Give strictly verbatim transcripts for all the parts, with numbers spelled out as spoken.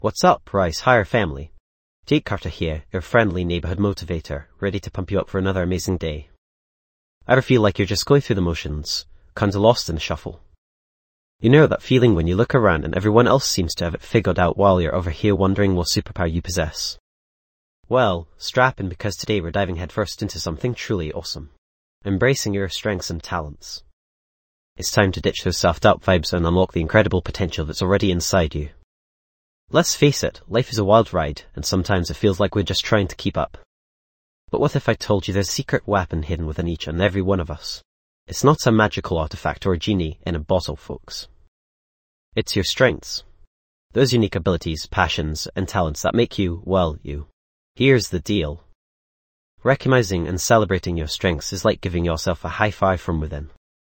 What's up, Rise Higher family? Jake Carter here, your friendly neighborhood motivator, ready to pump you up for another amazing day. Ever feel like you're just going through the motions, kinda lost in the shuffle? You know that feeling when you look around and everyone else seems to have it figured out while you're over here wondering what superpower you possess? Well, strap in because today we're diving headfirst into something truly awesome. Embracing your strengths and talents. It's time to ditch those self-doubt vibes and unlock the incredible potential that's already inside you. Let's face it, life is a wild ride, and sometimes it feels like we're just trying to keep up. But what if I told you there's a secret weapon hidden within each and every one of us? It's not a magical artifact or a genie in a bottle, folks. It's your strengths. Those unique abilities, passions, and talents that make you, well, you. Here's the deal. Recognizing and celebrating your strengths is like giving yourself a high five from within.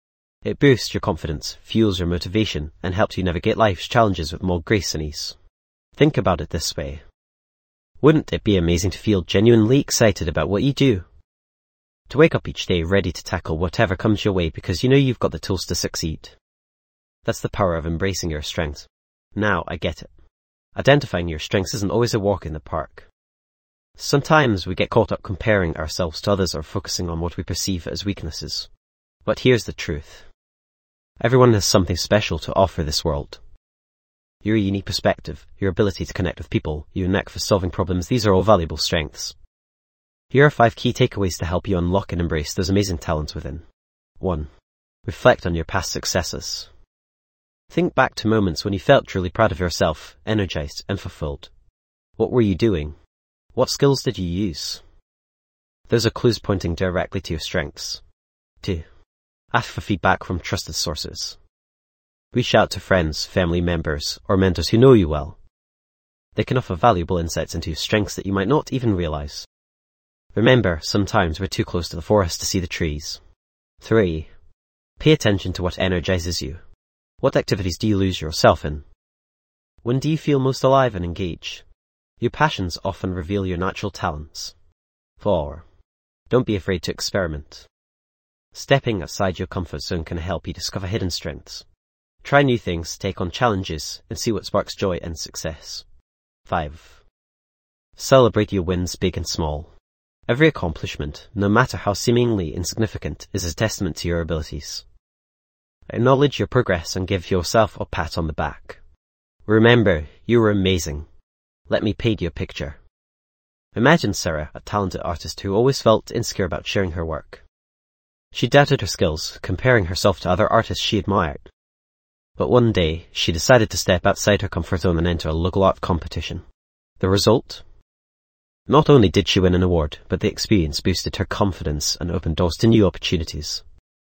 It boosts your confidence, fuels your motivation, and helps you navigate life's challenges with more grace and ease. Think about it this way. Wouldn't it be amazing to feel genuinely excited about what you do? To wake up each day ready to tackle whatever comes your way because you know you've got the tools to succeed. That's the power of embracing your strengths. Now, I get it. Identifying your strengths isn't always a walk in the park. Sometimes we get caught up comparing ourselves to others or focusing on what we perceive as weaknesses. But here's the truth. Everyone has something special to offer this world. Your unique perspective, your ability to connect with people, your knack for solving problems, these are all valuable strengths. Here are five key takeaways to help you unlock and embrace those amazing talents within. one. Reflect on your past successes. Think back to moments when you felt truly proud of yourself, energized, and fulfilled. What were you doing? What skills did you use? Those are clues pointing directly to your strengths. two. Ask for feedback from trusted sources. Reach out to friends, family members, or mentors who know you well. They can offer valuable insights into your strengths that you might not even realize. Remember, sometimes we're too close to the forest to see the trees. three. Pay attention to what energizes you. What activities do you lose yourself in? When do you feel most alive and engaged? Your passions often reveal your natural talents. four. Don't be afraid to experiment. Stepping outside your comfort zone can help you discover hidden strengths. Try new things, take on challenges, and see what sparks joy and success. five. Celebrate your wins big and small. Every accomplishment, no matter how seemingly insignificant, is a testament to your abilities. Acknowledge your progress and give yourself a pat on the back. Remember, you are amazing. Let me paint you a picture. Imagine Sarah, a talented artist who always felt insecure about sharing her work. She doubted her skills, comparing herself to other artists she admired. But one day, she decided to step outside her comfort zone and enter a local art competition. The result? Not only did she win an award, but the experience boosted her confidence and opened doors to new opportunities.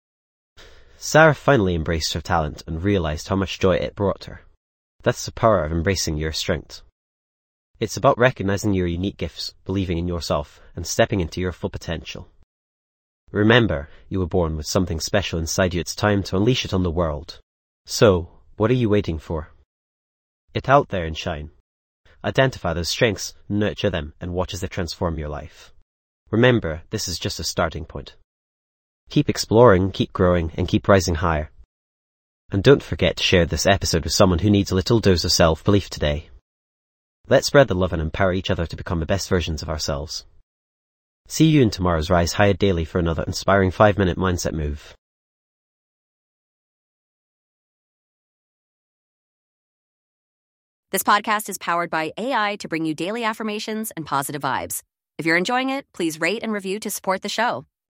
Sarah finally embraced her talent and realized how much joy it brought her. That's the power of embracing your strengths. It's about recognizing your unique gifts, believing in yourself, and stepping into your full potential. Remember, you were born with something special inside you. It's time to unleash it on the world. So, what are you waiting for? Get out there and shine. Identify those strengths, nurture them, and watch as they transform your life. Remember, this is just a starting point. Keep exploring, keep growing, and keep rising higher. And don't forget to share this episode with someone who needs a little dose of self-belief today. Let's spread the love and empower each other to become the best versions of ourselves. See you in tomorrow's Rise Higher Daily for another inspiring five-minute mindset move. This podcast is powered by A I to bring you daily affirmations and positive vibes. If you're enjoying it, please rate and review to support the show.